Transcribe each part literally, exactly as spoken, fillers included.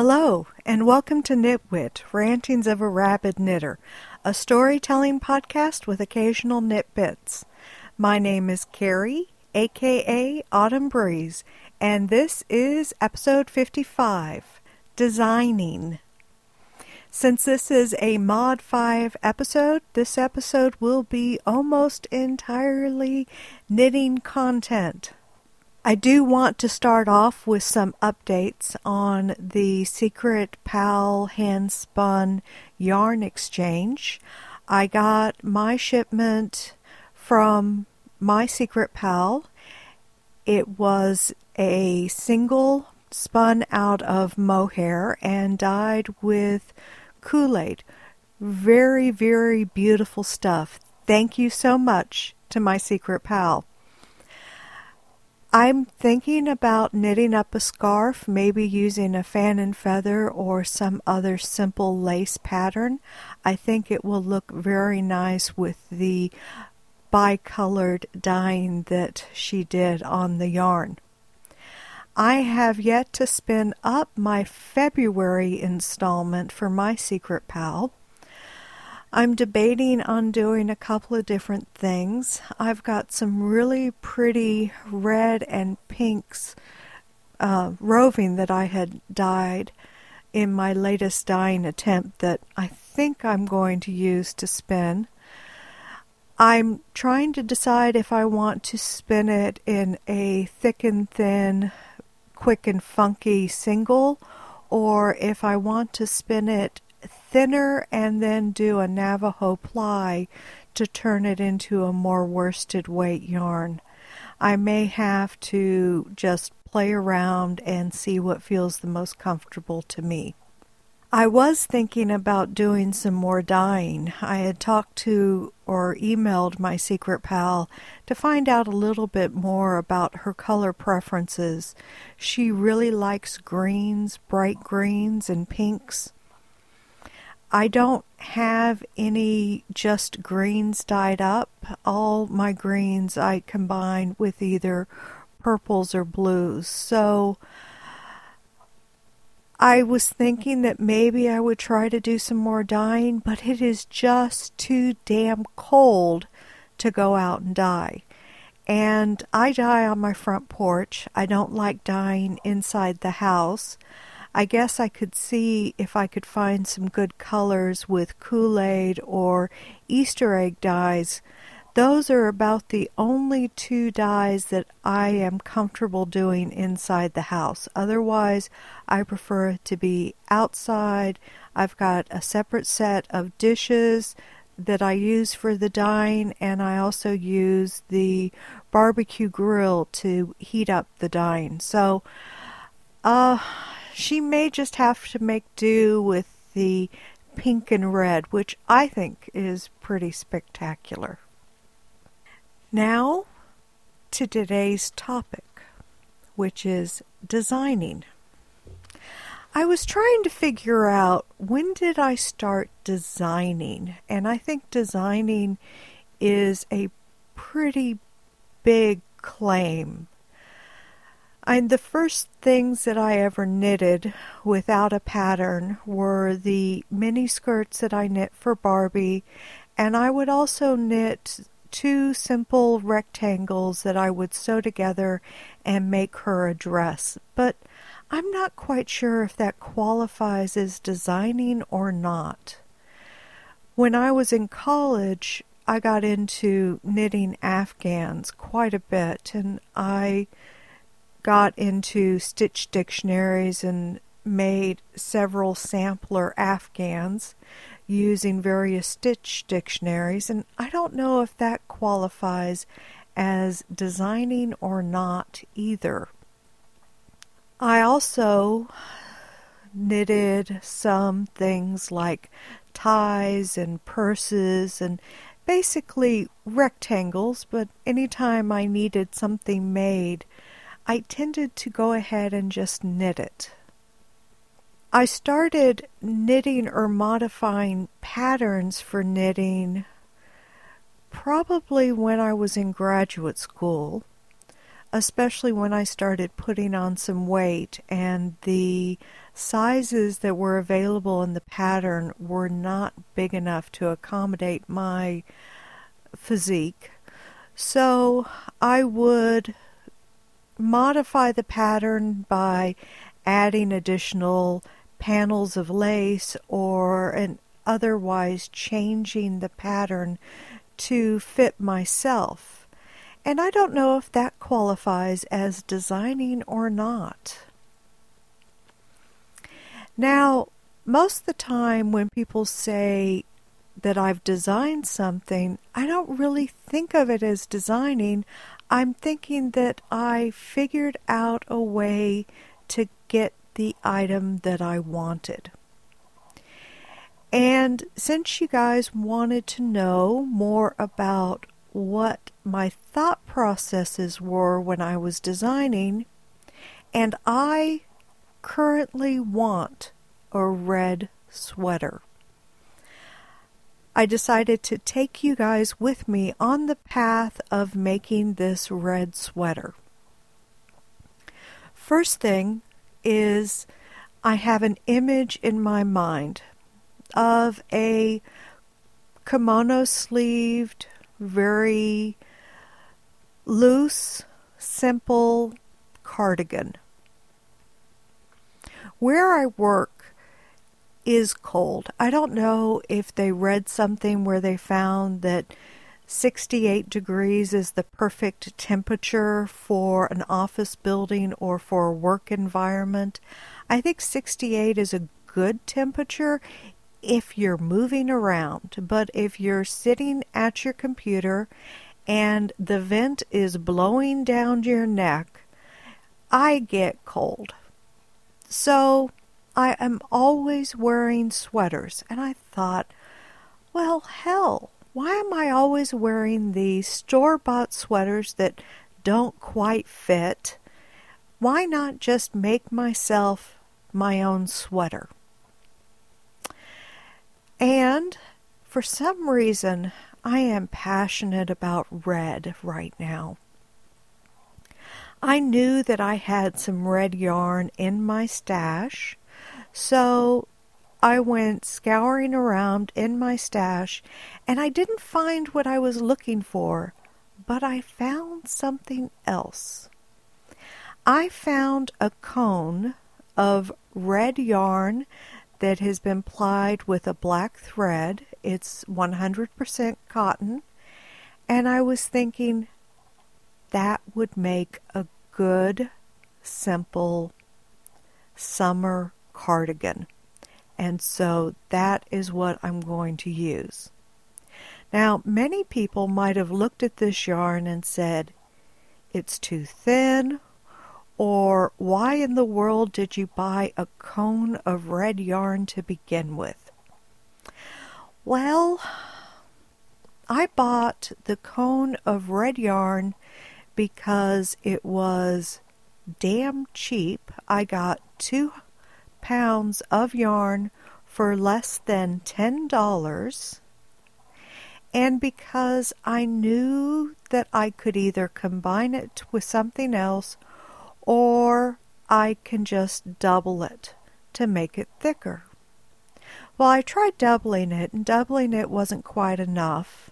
Hello, and welcome to Knitwit, Rantings of a Rabid Knitter, a storytelling podcast with occasional knit bits. My name is Carrie, aka Autumn Breeze, and this is episode fifty-five, Designing. Since this is a Mod five episode, this episode will be almost entirely knitting content. I do want to start off with some updates on the Secret Pal hand-spun yarn exchange. I got my shipment from my Secret Pal. It was a single spun out of mohair and dyed with Kool-Aid. Very, very beautiful stuff. Thank you so much to my Secret Pal. I'm thinking about knitting up a scarf, maybe using a fan and feather or some other simple lace pattern. I think it will look very nice with the bicolored dyeing that she did on the yarn. I have yet to spin up my February installment for my Secret Pal. I'm debating on doing a couple of different things. I've got some really pretty red and pinks uh, roving that I had dyed in my latest dyeing attempt that I think I'm going to use to spin. I'm trying to decide if I want to spin it in a thick and thin, quick and funky single, or if I want to spin it thinner and then do a Navajo ply to turn it into a more worsted weight yarn. I may have to just play around and see what feels the most comfortable to me. I was thinking about doing some more dyeing. I had talked to or emailed my Secret Pal to find out a little bit more about her color preferences. She really likes greens, bright greens, and pinks. I don't have any just greens dyed up. All my greens I combine with either purples or blues. So I was thinking that maybe I would try to do some more dyeing, but it is just too damn cold to go out and dye. And I dye on my front porch. I don't like dyeing inside the house. I guess I could see if I could find some good colors with Kool-Aid or Easter egg dyes. Those are about the only two dyes that I am comfortable doing inside the house. Otherwise, I prefer it to be outside. I've got a separate set of dishes that I use for the dyeing, and I also use the barbecue grill to heat up the dyeing. So, uh... she may just have to make do with the pink and red, which I think is pretty spectacular. Now to today's topic, which is designing. I was trying to figure out, when did I start designing? And I think designing is a pretty big claim. And the first things that I ever knitted without a pattern were the mini skirts that I knit for Barbie, and I would also knit two simple rectangles that I would sew together and make her a dress. But I'm not quite sure if that qualifies as designing or not. When I was in college, I got into knitting Afghans quite a bit, and I got into stitch dictionaries and made several sampler Afghans using various stitch dictionaries, and I don't know if that qualifies as designing or not either. I also knitted some things like ties and purses and basically rectangles, but anytime I needed something made, I tended to go ahead and just knit it. I started knitting or modifying patterns for knitting probably when I was in graduate school. especially when I started putting on some weight and the sizes that were available in the pattern were not big enough to accommodate my physique. So I would modify the pattern by adding additional panels of lace or an otherwise changing the pattern to fit myself. And I don't know if that qualifies as designing or not. Now, most of the time when people say that I've designed something, I don't really think of it as designing. I'm thinking that I figured out a way to get the item that I wanted. And since you guys wanted to know more about what my thought processes were when I was designing, and I currently want a red sweater, I decided to take you guys with me on the path of making this red sweater. First thing is I have an image in my mind of a kimono sleeved, very loose, simple cardigan. Where I work is cold. I don't know if they read something where they found that sixty-eight degrees is the perfect temperature for an office building or for a work environment. I think sixty-eight is a good temperature if you're moving around, but if you're sitting at your computer and the vent is blowing down your neck, I get cold. So I am always wearing sweaters, and I thought, well, hell, why am I always wearing these store-bought sweaters that don't quite fit? Why not just make myself my own sweater? And for some reason, I am passionate about red right now. I knew that I had some red yarn in my stash, so I went scouring around in my stash, and I didn't find what I was looking for, but I found something else. I found a cone of red yarn that has been plied with a black thread. It's one hundred percent cotton, and I was thinking that would make a good, simple summer cardigan. And so that is what I'm going to use. Now, many people might have looked at this yarn and said, it's too thin, or why in the world did you buy a cone of red yarn to begin with? Well, I bought the cone of red yarn because it was damn cheap. I got two pounds of yarn for less than ten dollars, and because I knew that I could either combine it with something else or I can just double it to make it thicker. Well, I tried doubling it, and doubling it wasn't quite enough.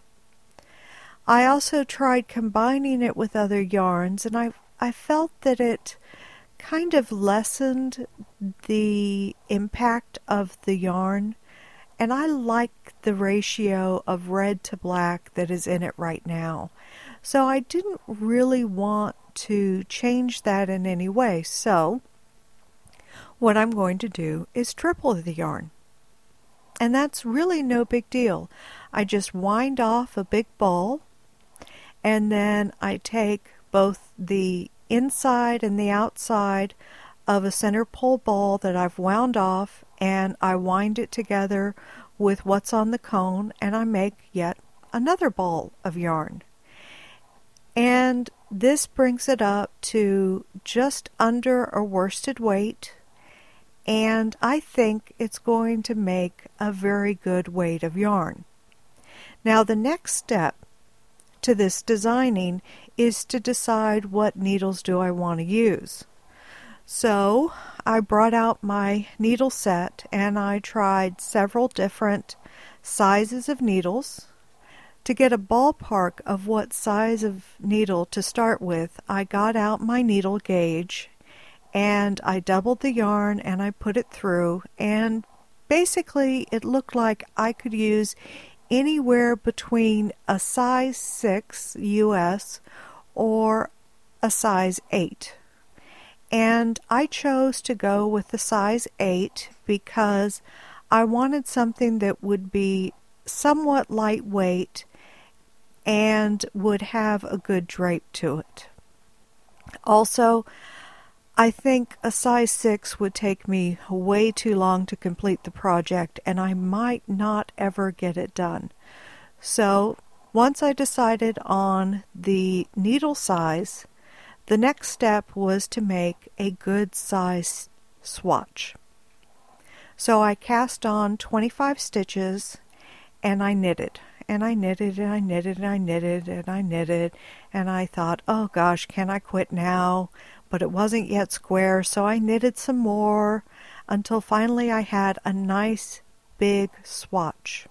I also tried combining it with other yarns, and I, I felt that it kind of lessened the impact of the yarn, and I like the ratio of red to black that is in it right now. So I didn't really want to change that in any way. So what I'm going to do is triple the yarn. And that's really no big deal. I just wind off a big ball, and then I take both the inside and the outside of a center pole ball that I've wound off, and I wind it together with what's on the cone, and I make yet another ball of yarn. And this brings it up to just under a worsted weight, and I think it's going to make a very good weight of yarn. Now the next step to this designing is to decide what needles do I want to use. So I brought out my needle set and I tried several different sizes of needles. To get a ballpark of what size of needle to start with, I got out my needle gauge and I doubled the yarn and I put it through, and basically it looked like I could use anywhere between a size six U S or a size eight. And I chose to go with the size eight because I wanted something that would be somewhat lightweight and would have a good drape to it. Also, I think a size six would take me way too long to complete the project, and I might not ever get it done. So, once I decided on the needle size, the next step was to make a good size swatch. So I cast on twenty-five stitches and I knitted. And I knitted and I knitted and I knitted and I knitted. And I thought, oh gosh, can I quit now? But it wasn't yet square, so I knitted some more until finally I had a nice big swatch.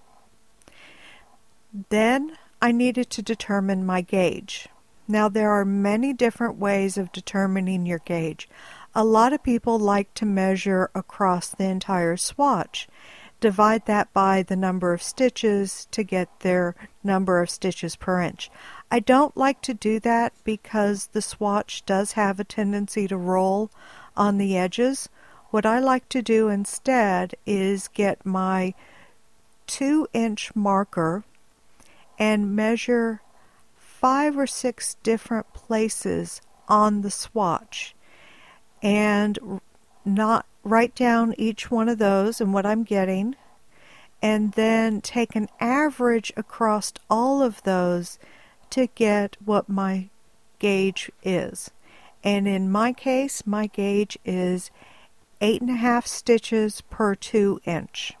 Then I needed to determine my gauge. Now, there are many different ways of determining your gauge. A lot of people like to measure across the entire swatch. Divide that by the number of stitches to get their number of stitches per inch. I don't like to do that because the swatch does have a tendency to roll on the edges. What I like to do instead is get my two inch marker and measure five or six different places on the swatch and not write down each one of those and what I'm getting, and then take an average across all of those to get what my gauge is. And in my case, my gauge is eight and a half stitches per two inch.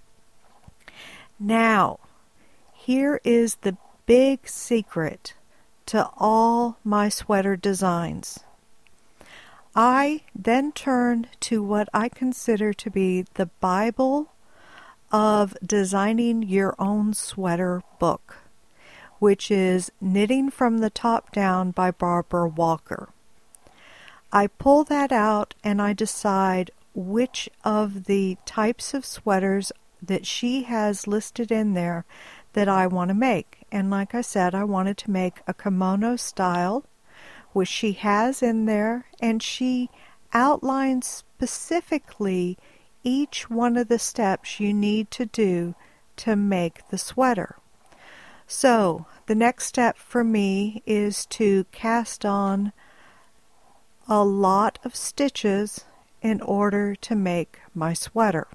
Now, here is the big secret to all my sweater designs. I then turn to what I consider to be the Bible of designing your own sweater book, which is Knitting from the Top Down by Barbara Walker. I pull that out and I decide which of the types of sweaters that she has listed in there that I want to make. And like I said, I wanted to make a kimono style, which she has in there, and she outlines specifically each one of the steps you need to do to make the sweater. So the next step for me is to cast on a lot of stitches in order to make my sweater.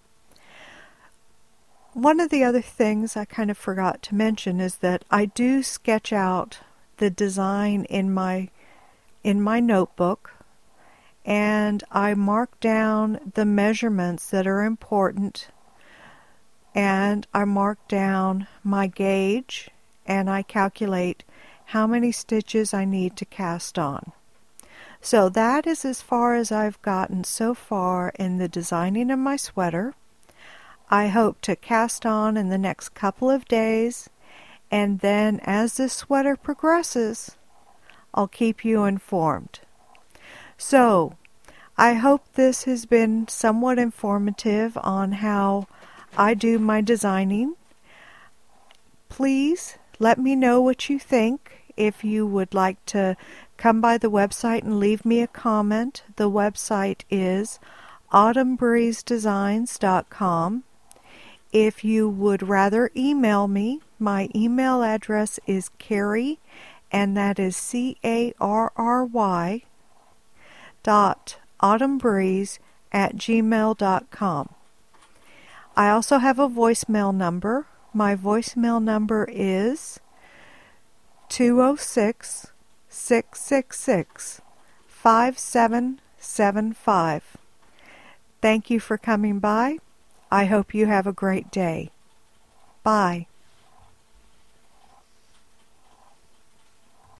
One of the other things I kind of forgot to mention is that I do sketch out the design in my in my notebook, and I mark down the measurements that are important, and I mark down my gauge, and I calculate how many stitches I need to cast on. So that is as far as I've gotten so far in the designing of my sweater. I hope to cast on in the next couple of days, and then as this sweater progresses, I'll keep you informed. So, I hope this has been somewhat informative on how I do my designing. Please let me know what you think. If you would like to come by the website and leave me a comment, the website is autumn breeze designs dot com. If you would rather email me, my email address is Carrie, and that is C A R R Y, dot autumnbreeze at gmail dot com. I also have a voicemail number. My voicemail number is two oh six, six six six, five seven seven five. Thank you for coming by. I hope you have a great day. Bye.